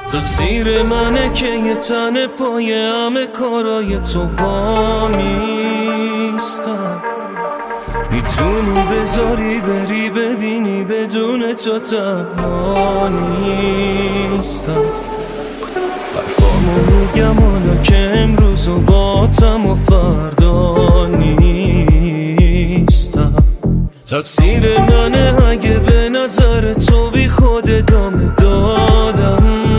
تقصیر منه که یه تن پای همه کارای تو وامیستم. میتونی بذاری بری ببینی بدون تو تنها نیستم. حرفامو میگم حالا که امروز و باتم و فردا نیستم. تقصیر منه اگه به نظر تو بی خود ادامه دادم.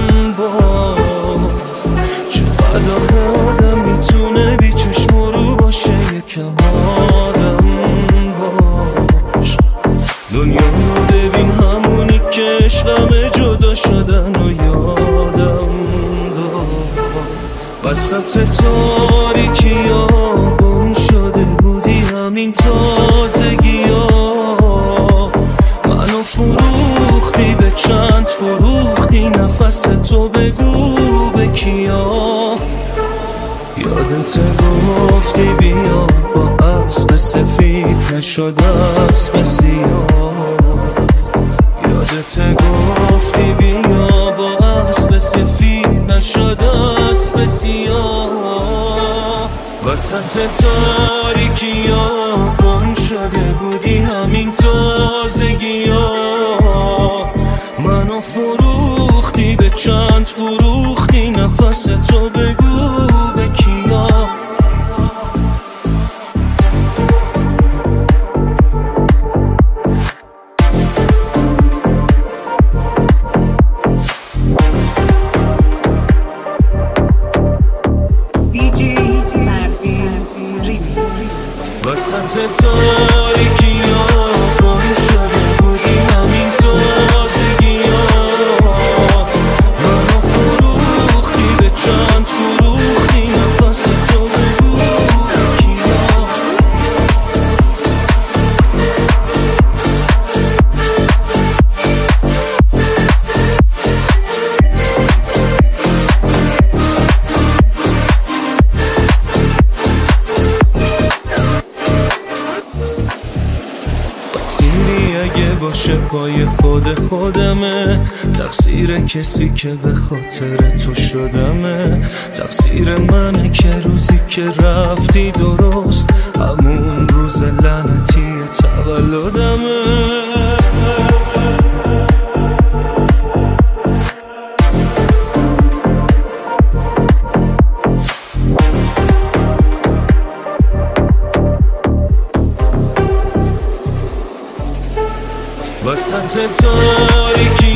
باز چقدر آخه آدم میتونه بی چشم رو باشه یکم آدم باش. دنیا رو ببین همونی که عشقم جدا شدن و یادم داد. وسط تاریکی ها گم شده بودی همین تازگی ها. منو فروختی به چند فروختی نفس تو بگو به کیا. یادت گفتی بیا با اسب سفید نشد اسب سیاه. یادت گفتی بیا با اسب سفید نشد اسب سیاه. وسط تاریکی ها گم شده بودی همین تازگی ها. منو فروختی به چند فروختی نفس تو بگو به کیا. وسط تاریکی ها گم شده بودی همین تازگی ها. منو فروختی به چند فروختی نفس تو بگو به کیا. تقصیری اگه باشه پای خودمه. تقصیر کسی که به خاطر تو شدمه. تقصیر منه که روزی که رفتی درست همون روز لعنتی تولدمه. وسط تاریکی